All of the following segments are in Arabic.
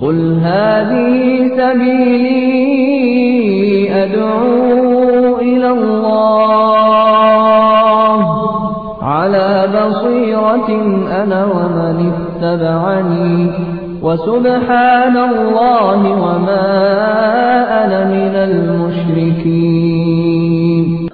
قل هذه سبيلي أدعو إلى الله على بصيرة أنا ومن اتبعني وسبحان الله وما أنا من المشركين.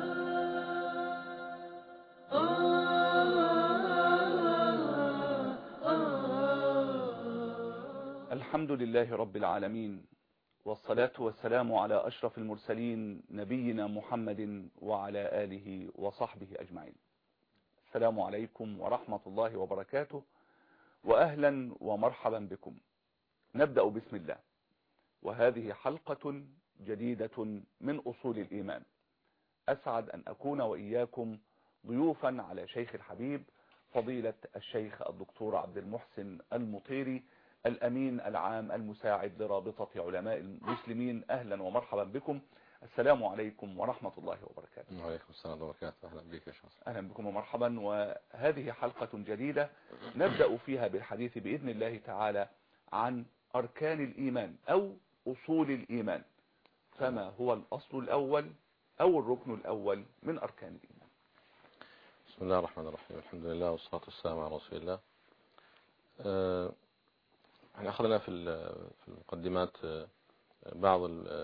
الحمد لله رب العالمين، والصلاة والسلام على أشرف المرسلين نبينا محمد وعلى آله وصحبه أجمعين. السلام عليكم ورحمة الله وبركاته، وأهلا ومرحبا بكم. نبدأ بسم الله، وهذه حلقة جديدة من أصول الإيمان. أسعد أن أكون وإياكم ضيوفا على شيخ الحبيب فضيلة الشيخ الدكتور عبد المحسن المطيري، الأمين العام المساعد لرابطة علماء المسلمين. أهلا ومرحبا بكم. السلام عليكم ورحمة الله وبركاته. وعليكم السلام وبركاته. أهلا بك يا شخص. أهلا بكم ومرحبا. وهذه حلقة جديدة نبدأ فيها بالحديث بإذن الله تعالى عن أركان الإيمان أو أصول الإيمان. فما هو الأصل الأول أو الركن الأول من أركان الإيمان؟ بسم الله الرحمن الرحيم. الحمد لله والصلاة والسلام على رسول الله. احنا أخذنا في المقدمات بعض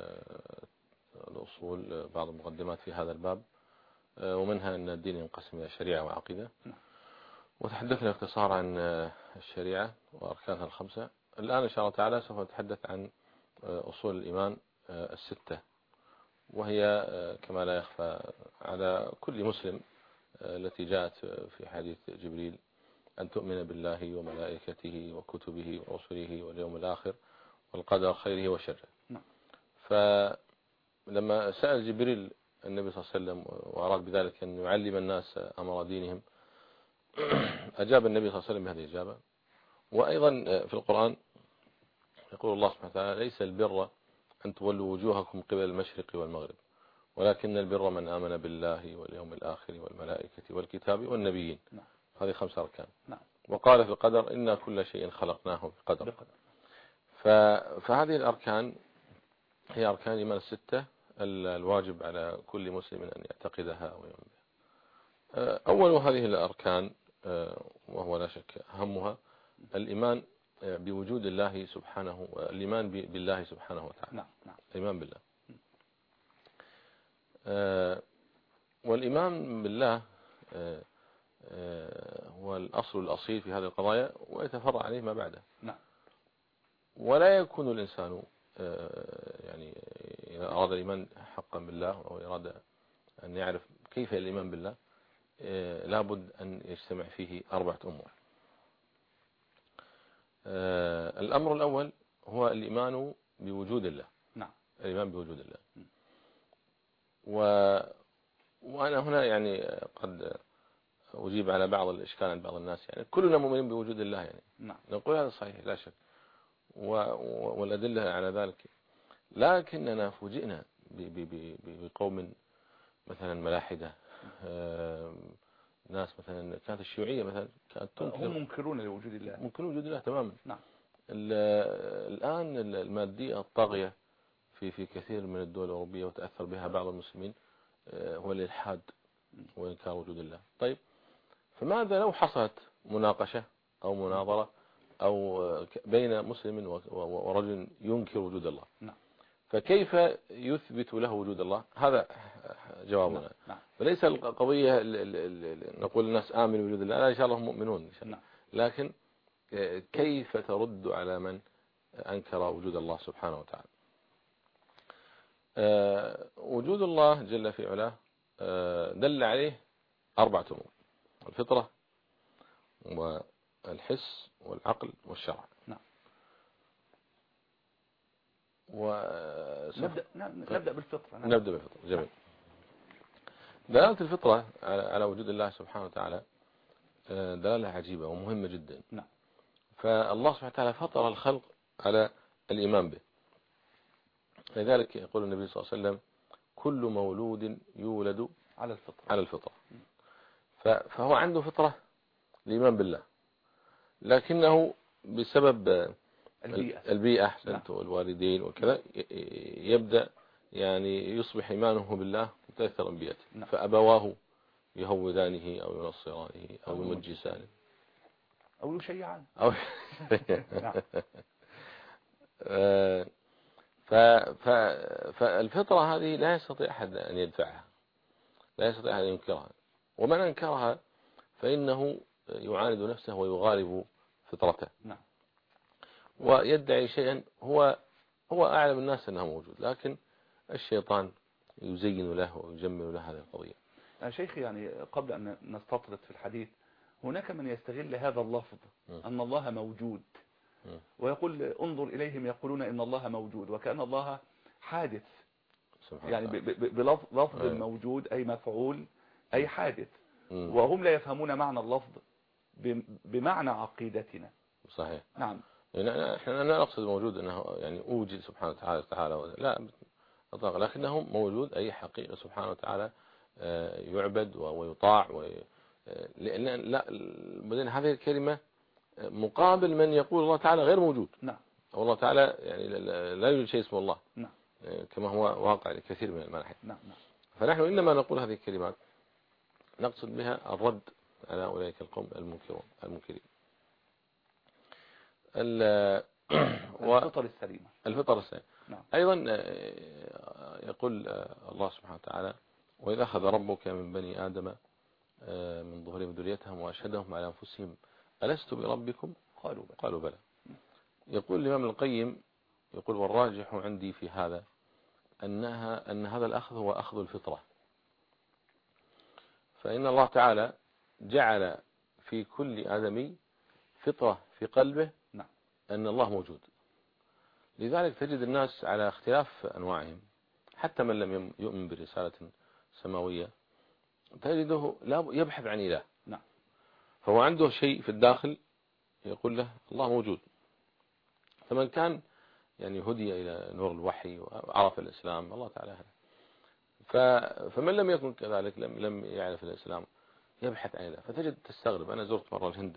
الأصول، بعض المقدمات في هذا الباب، ومنها أن الدين ينقسم إلى شريعة وعقيدة، وتحدثنا باختصار عن الشريعة وأركانها الخمسة. الآن إن شاء الله تعالى سوف نتحدث عن أصول الإيمان الستة، وهي كما لا يخفى على كل مسلم التي جاءت في حديث جبريل: أن تؤمن بالله وملائكته وكتبه ورسله واليوم الآخر والقدر خيره وشره. فلما سأل جبريل النبي صلى الله عليه وسلم وأراد بذلك أن يعلم الناس أمر دينهم، أجاب النبي صلى الله عليه وسلم بهذه الإجابة. وأيضا في القرآن يقول الله سبحانه وتعالى: ليس البر أن تولوا وجوهكم قبل المشرق والمغرب، ولكن البر من آمن بالله واليوم الآخر والملائكة والكتاب والنبيين. هذه 5 أركان. وقال في القدر: إنا كل شيء خلقناه بقدر. فهذه الأركان هي أركان الإيمان الستة الواجب على كل مسلم أن يعتقدها ويؤمن بها. أول هذه الأركان وهو لا شك أهمها الإيمان بوجود الله سبحانه، الإيمان بالله سبحانه وتعالى. الإيمان بالله. والإيمان بالله هو الأصل الأصيل في هذه القضايا، ويتفرع عليه ما بعده. ولا يكون الإنسان يعني إذا أراد الإيمان حقا بالله أو أراد أن يعرف كيف الإيمان بالله، لابد أن يجتمع فيه 4 أمور. الأمر الأول هو الإيمان بوجود الله. الإيمان بوجود الله. وأنا هنا يعني قد أجيب على بعض الإشكال عند بعض الناس، يعني كلنا مؤمنين بوجود الله، يعني نقول هذا صحيح لا شك، والأدلة على ذلك، لكننا فوجئنا بقوم مثلا ملاحدة، ناس مثلا كانت الشيوعية مثلا كانت تنكر، هم منكرون لوجود الله، منكرون وجود الله تماما. الآن المادية الطاغية في كثير من الدول الأوروبية وتأثر بها بعض المسلمين هو الإلحاد وإنكار وجود الله. طيب، فماذا لو حصلت مناقشة أو مناظرة أو بين مسلم ورجل ينكر وجود الله؟ فكيف يثبت له وجود الله؟ هذا جوابنا. فليس القضية نقول الناس آمنوا بوجود الله، لا، إن شاء الله هم مؤمنون، لكن كيف ترد على من أنكر وجود الله سبحانه وتعالى؟ وجود الله جل في علاه دل عليه 4 أمور: الفطرة والحس والعقل والشرع. نبدأ بالفطرة. نبدأ بالفطرة. جميل. دلالة الفطرة على وجود الله سبحانه وتعالى دلالة عجيبة ومهمة جدا. فالله سبحانه وتعالى فطر الخلق على الإيمان به. لذلك يقول النبي صلى الله عليه وسلم: كل مولود يولد على الفطرة. فهو عنده فطرة الإيمان بالله، لكنه بسبب البيئة أحسنت والوالدين وكذا يبدأ يعني يصبح إيمانه بالله متأثرا ببيئته، فأبواه يهودانه أو ينصرانه أو يمجسانه أو يشيعان فالفطرة هذه لا يستطيع أحد أن يدفعها، لا يستطيع أن ينكرها، ومن أنكرها فإنه يعاند نفسه ويغالب فطرته. نعم. ويدعي شيئا هو أعلم الناس أنه موجود، لكن الشيطان يزين له ويجمل له هذه القضية. يا شيخي، يعني قبل أن نستطرد في الحديث، هناك من يستغل هذا اللفظ أن الله موجود ويقول انظر إليهم يقولون إن الله موجود، وكأن الله حادث، يعني بلفظ الموجود أي مفعول أي حادث، وهم لا يفهمون معنى اللفظ بمعنى عقيدتنا. صحيح. نعم. يعني احنا لا نقصد موجود انه يعني اوجد سبحانه وتعالى لا اطلاقا، لكنه موجود اي حقيقة سبحانه وتعالى يعبد ويطاع لان لا بعدين هذه الكلمة مقابل من يقول الله تعالى غير موجود. نعم. والله تعالى يعني لا يوجد شيء اسمه الله. نعم. كما هو واقع لكثير من المناحي. نعم. فنحن إنما نقول هذه الكلمات نقصد بها الرد على أولئك القوم المنكرين. الفطر السليمة. الفطر السليمة. نعم. أيضا يقول الله سبحانه وتعالى: وإذا أخذ ربك من بني آدم من ظهورهم ذريتهم وأشهدهم على أنفسهم ألست بربكم قالوا بلى. يقول الإمام القيم يقول: والراجح عندي في هذا أن هذا الأخذ هو أخذ الفطرة، فإن الله تعالى جعل في كل آدمي فطرة في قلبه أن الله موجود. لذلك تجد الناس على اختلاف أنواعهم، حتى من لم يؤمن برسالة سماوية تجده لا يبحث عن إله. فهو عنده شيء في الداخل يقول له الله موجود. فمن كان يعني هدي إلى نور الوحي وعرف الإسلام الله تعالى هذا، فمن لم يكن كذلك لم يعرف الإسلام يبحث عن إله. فتجد تستغرب. أنا زرت مرة الهند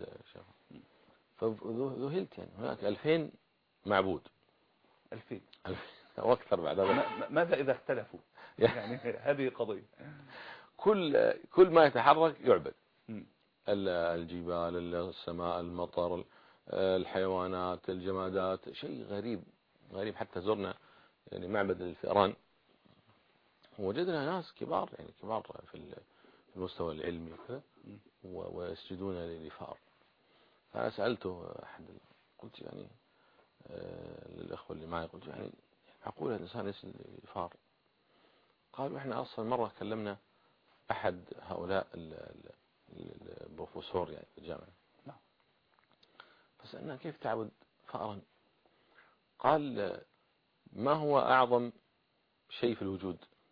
فذهلت، يعني هناك 2000 معبود. 2000 أو أكثر بعد هذا. ماذا إذا اختلفوا؟ يعني هذه قضية. كل ما يتحرك يعبد. الجبال، السماء، المطر، الحيوانات، الجمادات، شيء غريب. حتى زرنا يعني معبد الفئران ووجدنا ناس كبار، يعني كبار في المستوى العلمي وكذا، ويسجدون للفار. فسألته أحد، قلت يعني للأخوة اللي معي، قلت يعني معقول الإنسان يسجد للفار؟ قالوا إحنا أصلا مرة كلمنا أحد هؤلاء البروفيسور يعني في الجامعة، فسألنا كيف تعبد فأرا؟ قال: ما هو أعظم شيء في الوجود؟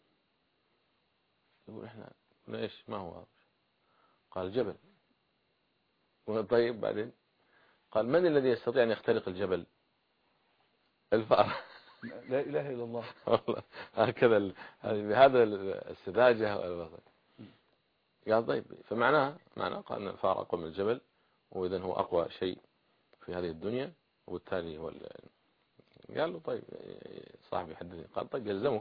يقول إحنا قلنا إيش ما هو؟ قال: الجبل. طيب بعدين؟ قال: من الذي يستطيع أن يخترق الجبل؟ الفأر. لا إله إلا الله. هكذا بهذا السذاجة. قال: طيب فمعناه قال أن الفأر أقوى من الجبل، وإذن هو أقوى شيء في هذه الدنيا، وبالتالي هو قال له: طيب صاحبي حدثني. قال: طيب يلزمك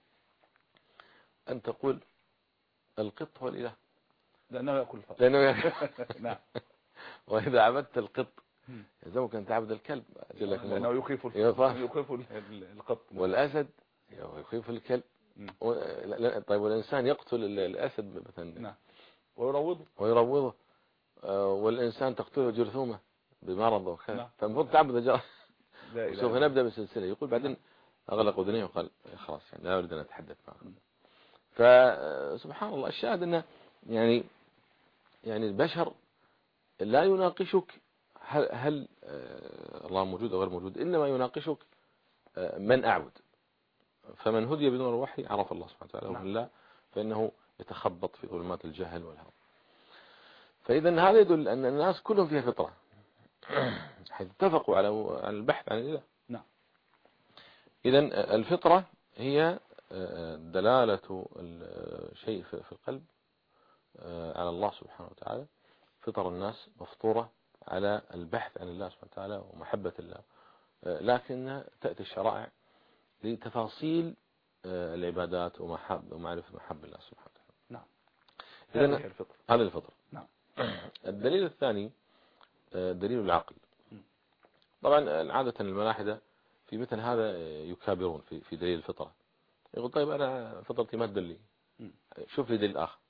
أن تقول القط هو الإله، لأنه يأكل الفأر. نعم. وإذا عبدت القط يلزمك أن تعبد الكلب، لأنه يخيف القط. والأسد يخيف الكلب. طيب والإنسان يقتل الأسد مثلا ويروضه، والإنسان تقتله جرثومه بمرض وكذا، فالمفروض تعبد الجرثومة. سوف نبدأ بسلسلة. يقول بعدين أغلق أذنيه وقال: خلاص يعني لا أريد أن أتحدث معه. فسبحان الله، الشاهد أنه يعني البشر لا يناقشك هل الله موجود أو غير موجود، إنما يناقشك من أعبد. فمن هدي بدون الوحي عرف الله سبحانه وتعالى، ومن لا فإنه يتخبط في ظلمات الجهل والهوى. فإذا هذا يدل أن الناس كلهم فيها فطرة، حيث اتفقوا على البحث عن الإله. نعم. إذا الفطرة هي دلالة الشيء في القلب على الله سبحانه وتعالى. فطر الناس مفطورة على البحث عن الله سبحانه وتعالى ومحبة الله لكن تأتي الشرائع لتفاصيل العبادات ومعرفة محب الله سبحانه وتعالى. نعم. هذه الفطرة. هذه الفطرة. نعم. الدليل الثاني دليل العقل. طبعا عادة الملاحدة في مثل هذا يكابرون في دليل الفطرة. يقول طيب أنا فطرتي ما تدلي، شوف لي دليل آخر.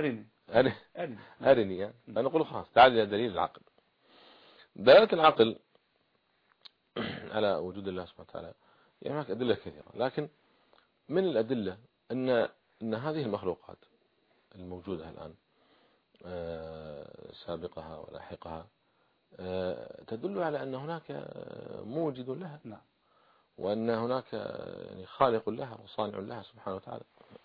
أرني يعني. أنا أقول خلاص تعال إلى دليل العقل. دلالة العقل على وجود الله سبحانه وتعالى يعني هناك أدلة كثيرة، لكن من الأدلة أن هذه المخلوقات الموجودة الآن سابقها ولاحقها تدل على أن هناك موجد لها. نعم. وأن هناك يعني خالق لها وصانع لها سبحانه وتعالى.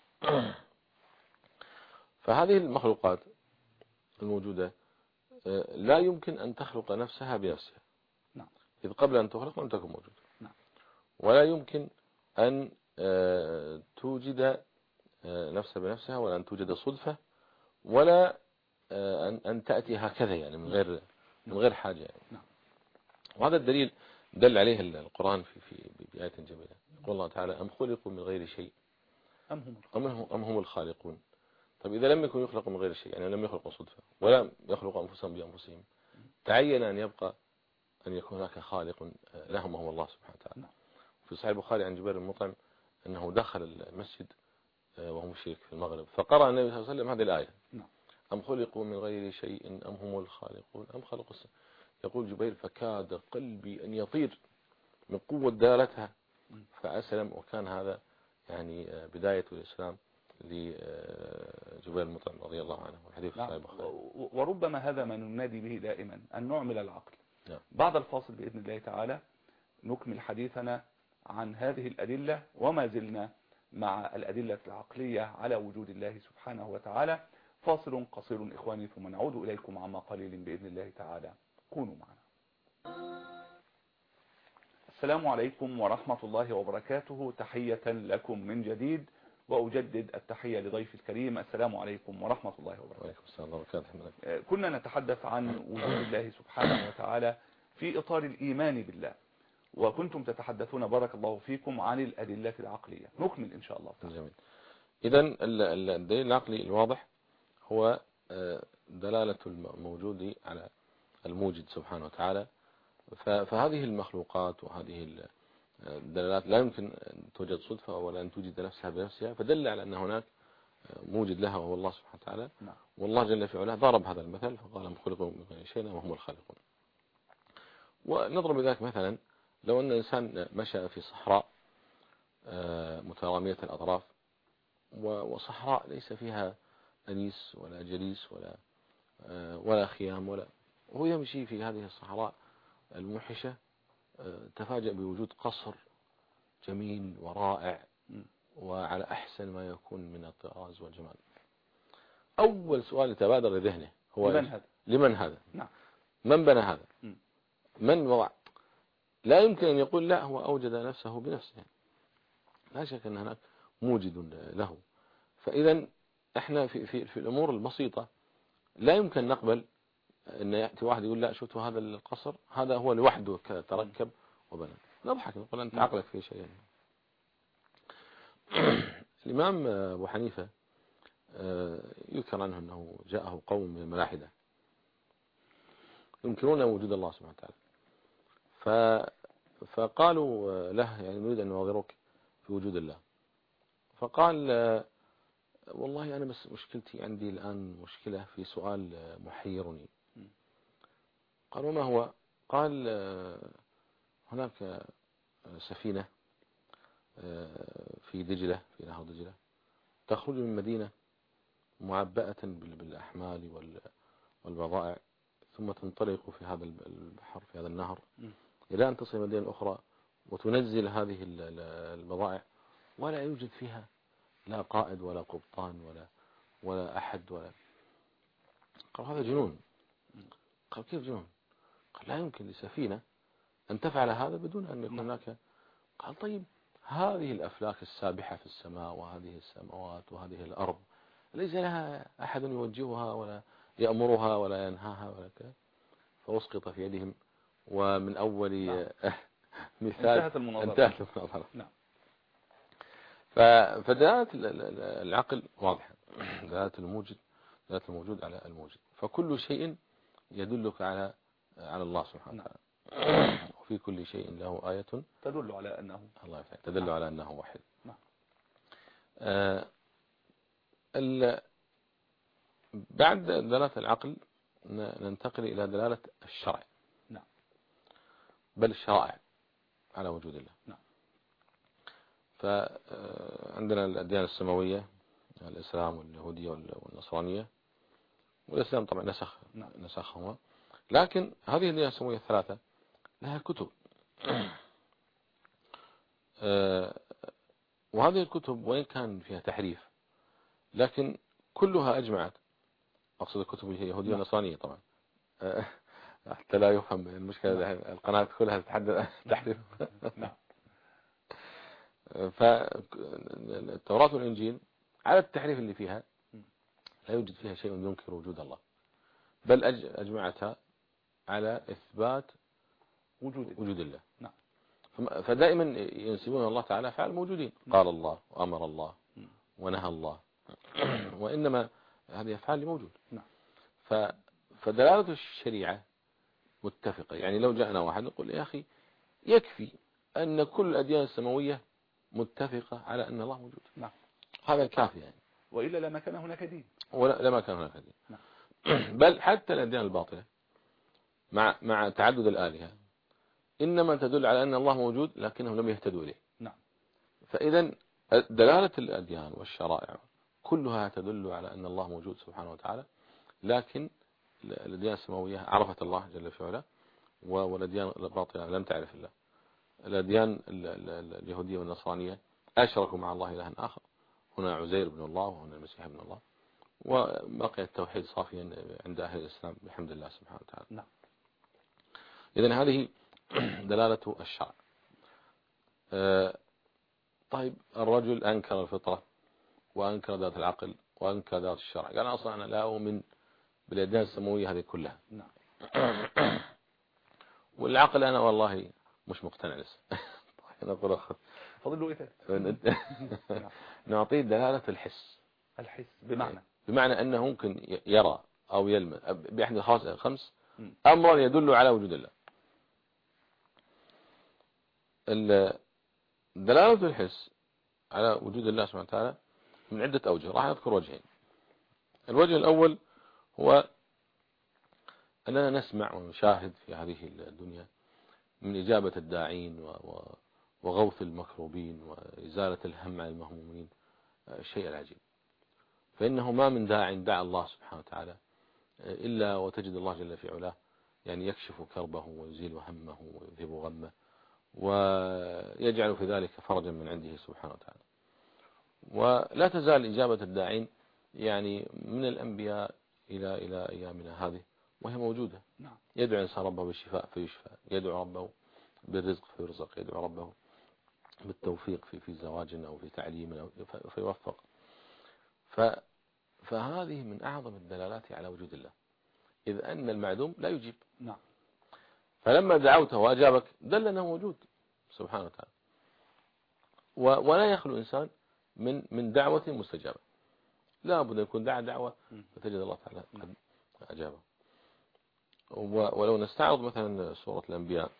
فهذه المخلوقات الموجودة لا يمكن أن تخلق نفسها بنفسها. نعم. إذ قبل أن تخلق لم تكن موجودة. نعم. ولا يمكن أن توجد نفسها بنفسها، ولا أن توجد صدفة، ولا أن تأتي هكذا يعني من غير حاجة يعني. نعم. وهذا الدليل دل عليه القرآن في بآية جميلة. يقول الله تعالى: أم خلقوا من غير شيء أم هم الخالقون. طيب إذا لم يكن يخلق من غير شيء يعني لم يخلقوا صدفة ولا يخلقوا أنفسهم بأنفسهم، تعين أن يبقى أن يكون هناك خالق لهم وهو الله سبحانه وتعالى. في صحيح البخاري عن جبير المطعم أنه دخل المسجد وهو مشرك في المغرب، فقرأ النبي صلى الله عليه وسلم هذه الآية: أم خلقوا من غير شيء أم هم الخالقون أم خلقوا يقول جبير: فكاد قلبي أن يطير من قوة دلالتها فأسلم. وكان هذا يعني بداية الإسلام لجبير المطعم رضي الله عنه، والحديث صحيح البخاري. وربما هذا ما ننادي به دائما، أن نعمل العقل. نعم. بعد الفاصل بإذن الله تعالى نكمل حديثنا عن هذه الأدلة، وما زلنا مع الأدلة العقلية على وجود الله سبحانه وتعالى. فاصل قصير إخواني ثم نعود إليكم عما قليل بإذن الله تعالى، كونوا معنا. السلام عليكم ورحمة الله وبركاته، تحية لكم من جديد، وأجدد التحية لضيف الكريم. السلام عليكم ورحمة الله وبركاته. وعليكم السلام ورحمة الله وبركاته. كنا نتحدث عن وجود الله سبحانه وتعالى في إطار الإيمان بالله، وكنتم تتحدثون بارك الله فيكم عن الأدلة العقلية. نكمل إن شاء الله تعالى. جميل. إذن الدليل العقلي الواضح هو دلالة الموجود على الموجد سبحانه وتعالى. فهذه المخلوقات وهذه الدلالات لا يمكن أن توجد صدفة ولا أن توجد نفسها بنفسها، فدل على أن هناك موجد لها وهو الله سبحانه وتعالى. والله جل في علاه ضرب هذا المثل فقال: أم خلقوا من غير شيء وهم الخالقون. ونضرب ذلك مثلا لو أن إنسان مشى في صحراء مترامية الأطراف، وصحراء ليس فيها أنيس ولا جليس ولا خيام وهو يمشي في هذه الصحراء الموحشة، تفاجأ بوجود قصر جميل ورائع وعلى أحسن ما يكون من الطراز والجمال. أول سؤال يتبادر لذهنه هو: لمن هذا؟ نعم. من بنى هذا؟ من وضع؟ لا يمكن أن يقول لا هو أوجد نفسه بنفسه، لا شك أن هناك موجد له. فإذا احنا في الأمور البسيطة لا يمكن نقبل أن يأتي واحد يقول: لا شفتوا هذا القصر هذا هو لوحده تركب وبنى. نضحك نقول: أنت عقلك في شيء. الإمام أبو حنيفة يذكر عنه أنه جاءه قوم من الملاحدة ينكرون وجود الله سبحانه وتعالى، فقالوا له: يعني نريد أن نناظرك في وجود الله. فقال: والله أنا بس مشكلتي عندي الآن مشكلة في سؤال محيرني. قالوا: ما هو؟ قال: هناك سفينة في دجلة، في نهر دجلة، تخرج من مدينة معبأة بالأحمال والبضائع، ثم تنطلق في هذا البحر في هذا النهر إلى أن تصل مدينة أخرى وتنزل هذه البضائع، ولا يوجد فيها لا قائد ولا قبطان ولا أحد قال: هذا جنون. قال: كيف جنون؟ قال: لا يمكن لسفينة أن تفعل هذا بدون أن يكون هناك. قال: طيب هذه الأفلاك السابحة في السماء وهذه السماوات وهذه الأرض ليس لها أحد يوجهها ولا يأمرها ولا ينهاها ولا كذا. فأسقط في يدهم، ومن مثال انتهت المناظرة. انتهت المناظرة. نعم. فدلالة العقل واضحة، دلالة الموجود على الموجود، فكل شيء يدلك على الله سبحانه وتعالى. وفي كل شيء له آية تدل على أنه الله يفتح تدل على أنه واحد. نعم. بعد دلالة العقل ننتقل إلى دلالة الشرع. نعم. بل الشرائع على وجود الله. نعم. فعندنا الأديان السماوية، الإسلام واليهودية والنصرانية، والإسلام طبعا نسخهما، لكن هذه الأديان السماوية الثلاثة لها كتب. وهذه الكتب وإن كان فيها تحريف لكن كلها أجمعت، أقصد الكتب اليهودية والنصرانية طبعا حتى لا يفهم المشكلة. القناة كلها تتحدث تحريف. نعم. فالتوراة والإنجيل على التحريف اللي فيها لا يوجد فيها شيء ينكر وجود الله، بل أجمعتها على إثبات وجود الله. نعم. فدائما ينسبون الله تعالى أفعال الموجودين، قال الله وأمر الله ونهى الله، وإنما هذه أفعال لموجود. نعم. فدلالة الشريعة متفقة. يعني لو جاءنا واحد نقول يا أخي يكفي أن كل الأديان السماوية متفقة على أن الله موجود. نعم. هذا الكافي يعني. وإلا لما كان هناك دين. لما كان هناك دين. نعم. بل حتى الأديان الباطلة مع تعدد الآلهة إنما تدل على أن الله موجود لكنهم لم يهتدوا إليه. نعم. فإذا دلالة الأديان والشرائع كلها تدل على أن الله موجود سبحانه وتعالى، لكن الأديان السماوية عرفت الله جل في علاه، والأديان الباطلة لم تعرف الله. الأديان اليهودية والنصرانية أشركوا مع الله إلها آخر، هنا عزير بن الله وهنا المسيح ابن الله، وبقي التوحيد صافيا عند أهل الإسلام بحمد الله سبحانه وتعالى. نعم. إذن هذه دلالة الشرع. طيب الرجل أنكر الفطرة وأنكر ذات العقل وأنكر ذات الشرع، قال أصلا أنا لا أؤمن بالأديان السماوية هذه كلها. نعم. والعقل أنا والله مش مقتنع لسه. نقول فضل له إيه؟ نعطيه دلالة الحس. بمعنى أنه ممكن يرى أو يلمس بأحد الخمس أمرا يدل على وجود الله. دلالة الحس على وجود الله سبحانه وتعالى من عدة أوجه، راح أذكر وجهين. الوجه الأول هو أننا نسمع ونشاهد في هذه الدنيا من إجابة الداعين وغوث المكروبين وإزالة الهم عن المهمومين الشيء العجيب. فإنه ما من داع دعا الله سبحانه وتعالى إلا وتجد الله جل في علاه يعني يكشف كربه ويزيل همه ويذهب غمه ويجعل في ذلك فرجا من عنده سبحانه وتعالى. ولا تزال إجابة الداعين يعني من الأنبياء إلى أيامنا هذه وهي موجودة. يدعو الإنسان ربه بالشفاء فيشفى، يدعو ربه بالرزق فيرزق، يدعو ربه بالتوفيق في زواج أو في تعليم أو فيوفق. فهذه من أعظم الدلالات على وجود الله، إذ أن المعدوم لا يجيب. نعم. فلما دعوته وأجابك دل أنه موجود سبحانه وتعالى. ولا يخلو إنسان من دعوة مستجابة، لا بد أن يكون دعا دعوة فتجد الله تعالى قد أجابه. ولو نستعرض مثلا سورة الأنبياء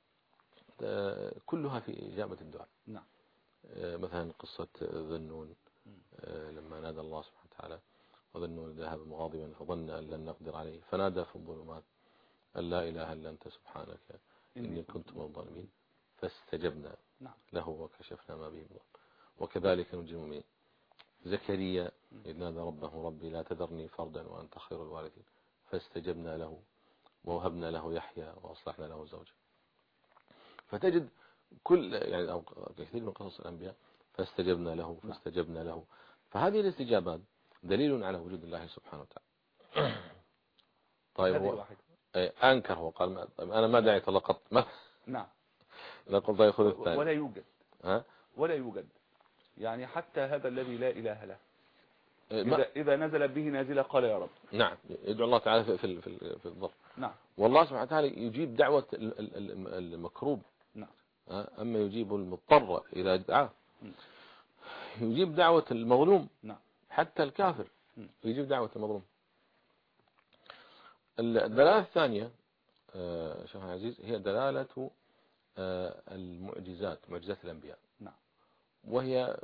كلها في إجابة الدعاء. نعم. مثلا قصة ذي النون لما نادى الله سبحانه وتعالى وذي النون ذهب مغاضبا فظن أن لن نقدر عليه فنادى في الظلمات أن لا إله إلا أنت سبحانك إني كنت من الظالمين فاستجبنا له وكشفنا ما به من ضر وكذلك ننجي المؤمنين. زكريا إذ نادى ربه ربي لا تذرني فردا وأنت خير الوارثين فاستجبنا له ووهبنا له يحيى وأصلحنا له زوجه. فتجد كل يعني أو كثير من قصص الأنبياء فاستجبنا له. فهذه الاستجابات دليل على وجود الله سبحانه وتعالى. طيب هو أنكر، هو قال أنا ما دعيت الله قط. نعم. نقول طيب خذ الثاني. ولا يوجد يعني حتى هذا الذي لا إله له إذا نزل به نازلة قال يا رب. نعم. يدعو الله تعالى في الضر. نعم. والله سبحانه وتعالى يجيب دعوة المكروب. نعم. أما يجيب المضطر إذا دعاه، يجيب دعوة المظلوم، نعم. حتى الكافر يجيب دعوة المظلوم. الدلالة الثانية شيخ العزيز هي دلالة المعجزات، معجزات الأنبياء. نعم. وهي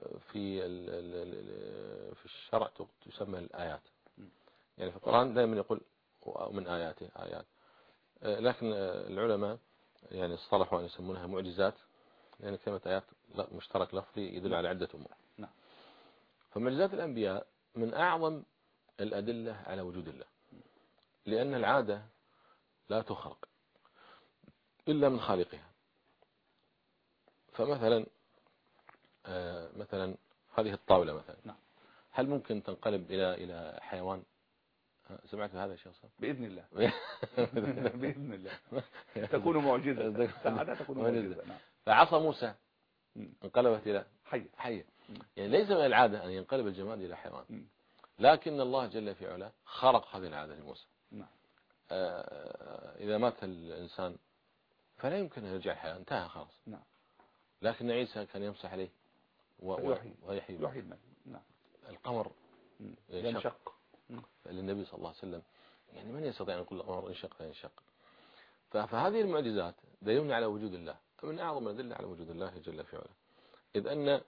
في الشرع تسمى الآيات. يعني في القرآن دائما يقول من آياته آيات، لكن العلماء يعني اصطلحوا أن يسمونها معجزات، لأن كلمة آيات مشترك لفظي يدل على عدة أمور. نعم. فمعجزات الأنبياء من أعظم الأدلة على وجود الله، لأن العادة لا تخرق إلا من خالقها. فمثلا مثلا هذه الطاولة مثلا، نعم. هل ممكن تنقلب إلى حيوان؟ سمعت هذا يا شيخ؟ بإذن الله. بإذن الله تكون معجزة، ساعتها تكون معجزة. نعم. فعصا موسى انقلبت إلى حية. يعني ليس من العادة أن ينقلب الجماد إلى حيوان، لكن الله جل في علاه خرق هذه العادة لموسى. نعم. إذا مات الإنسان فلا يمكن أن يرجع الحياة، انتهى خلاص. نعم. لكن عيسى كان يمسح عليه ويحيي. نعم. القمر ينشق للنبي صلى الله عليه وسلم، يعني من يستطيع أن يقول القمر انشق فينشق. فهذه المعجزات دليلنا على وجود الله، من أعظم الأدلة على وجود الله جل في علاه، إذ أن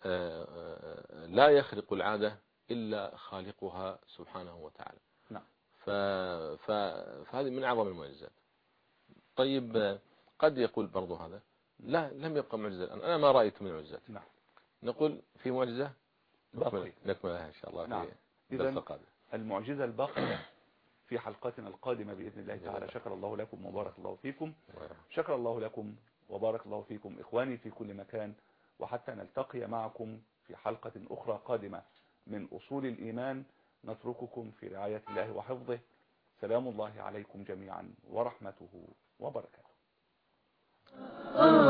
لا يخرق العادة إلا خالقها سبحانه وتعالى. نعم. فهذه من أعظم المعجزات. طيب قد يقول برضو هذا لا لم يبقى معجزة، أنا ما رأيت من المعجزات. نعم. نقول في معجزة باقي نكملها إن شاء الله. نعم. في الدرس القادم المعجزة الباقية في حلقاتنا القادمة بإذن الله تعالى. شكر الله لكم وبارك الله فيكم. شكر الله لكم وبارك الله فيكم إخواني في كل مكان، وحتى نلتقي معكم في حلقة أخرى قادمة من أصول الإيمان، نترككم في رعاية الله وحفظه. سلام الله عليكم جميعا ورحمته وبركاته.